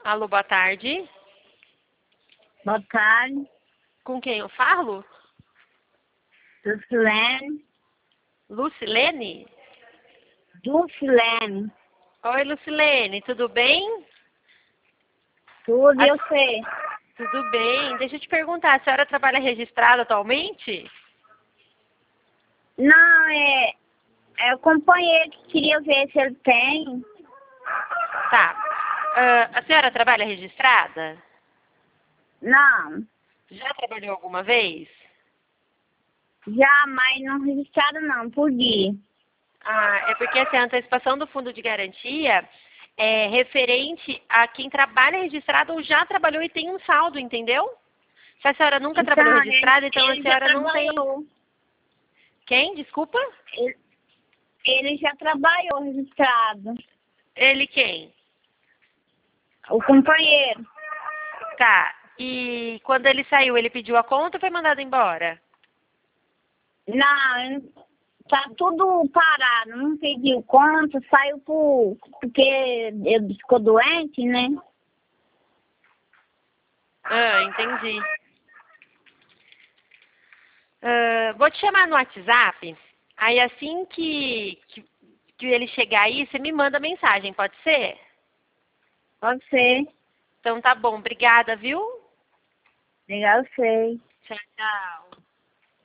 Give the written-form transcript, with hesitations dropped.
Alô, boa tarde. Boa tarde, Com quem eu falo? Lucilene. Lucilene? Lucilene. Oi, Lucilene, tudo bem? Tudo eu sei. Tudo bem. Deixa eu te perguntar, a senhora trabalha registrada atualmente? Não, é o companheiro que queria ver se ele tem. Tá. A senhora trabalha registrada? Não, Já trabalhou alguma vez? já, mas não registrado não, podia. Ah, é porque assim, a antecipação do fundo de garantia é referente a quem trabalha registrado ou já trabalhou e tem um saldo, entendeu? Se a senhora nunca trabalhou Então, registrada, então a ele já senhora não tem... trabalhou. Quem? Desculpa? Ele, ele já trabalhou registrado. Ele quem? O companheiro. Tá. E quando ele saiu, ele pediu a conta ou foi mandado embora? Não, tá tudo parado, não pediu conta, saiu porque ele ficou doente, né? Ah, entendi. Vou te chamar no WhatsApp. Aí assim que ele chegar aí, você me manda mensagem, pode ser? Pode ser. Então tá bom, obrigada, viu? Legal, sei. Tchau, tchau.